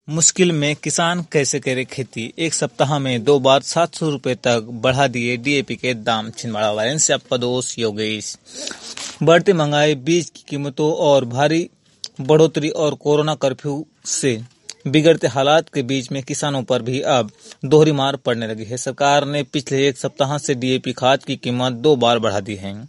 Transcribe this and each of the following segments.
मुश्किल में किसान कैसे करे खेती। एक सप्ताह में 2 बार 700 रुपए तक बढ़ा दिए डीएपी के दाम। छिंदवाड़ा वायरस से आपका दोस्त योगेश। बढ़ती महंगाई, बीज की कीमतों और भारी बढ़ोतरी और कोरोना कर्फ्यू से बिगड़ते हालात के बीच में किसानों पर भी अब दोहरी मार पड़ने लगी है। सरकार ने पिछले एक सप्ताह से डीएपी खाद की कीमत 2 बार बढ़ा दी है।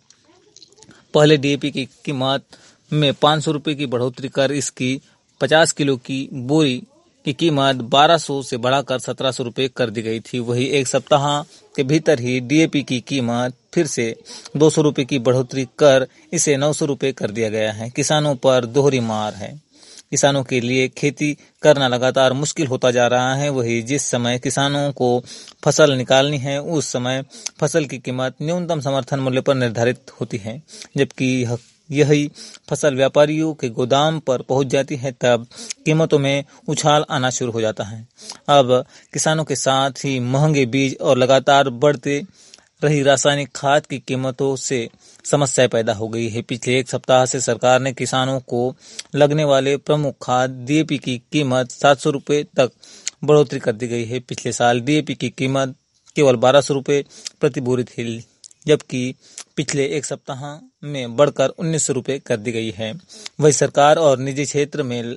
पहले डीएपी की कीमत में 500 रुपए की बढ़ोतरी कर इसकी 50 किलो की बोरी की कीमत 1200 से बढ़ाकर 1700 रुपए कर दी गई थी। वही एक सप्ताह के भीतर ही डीएपी की कीमत फिर से 200 रुपए की बढ़ोतरी कर इसे 900 रुपए कर दिया गया है। किसानों पर दोहरी मार है। किसानों के लिए खेती करना लगातार मुश्किल होता जा रहा है। वही जिस समय किसानों को फसल निकालनी है उस समय फसल की कीमत न्यूनतम समर्थन मूल्य पर निर्धारित होती है, जबकि यही फसल व्यापारियों के गोदाम पर पहुंच जाती है तब कीमतों में उछाल आना शुरू हो जाता है। अब किसानों के साथ ही महंगे बीज और लगातार बढ़ते रही रासायनिक खाद की कीमतों से समस्या पैदा हो गई है। पिछले एक सप्ताह से सरकार ने किसानों को लगने वाले प्रमुख खाद डीएपी की कीमत 700 रुपए तक बढ़ोतरी कर दी गई है। पिछले साल डीएपी की कीमत केवल 1200 रुपए प्रति बोरी थी, जबकि पिछले एक सप्ताह में बढ़कर 1900 रुपए कर दी गई है। वही सरकार और निजी क्षेत्र में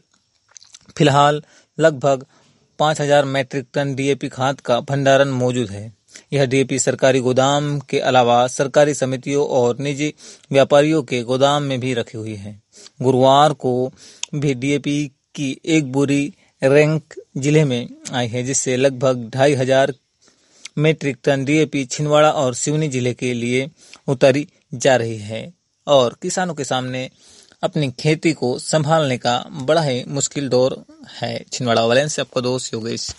फिलहाल लगभग 5000 मैट्रिक टन डीएपी खाद का भंडारण मौजूद है। यह डीएपी सरकारी गोदाम के अलावा सरकारी समितियों और निजी व्यापारियों के गोदाम में भी रखी हुई है। गुरुवार को भी डीएपी की एक बोरी रैंक जिले में आई है, जिससे लगभग 2500 मैट्रिक टन डीएपी छिंदवाड़ा और सिवनी जिले के लिए उतारी जा रही है और किसानों के सामने अपनी खेती को संभालने का बड़ा ही मुश्किल दौर है। छिंदवाड़ा वाले से आपका दोस्त योगेश।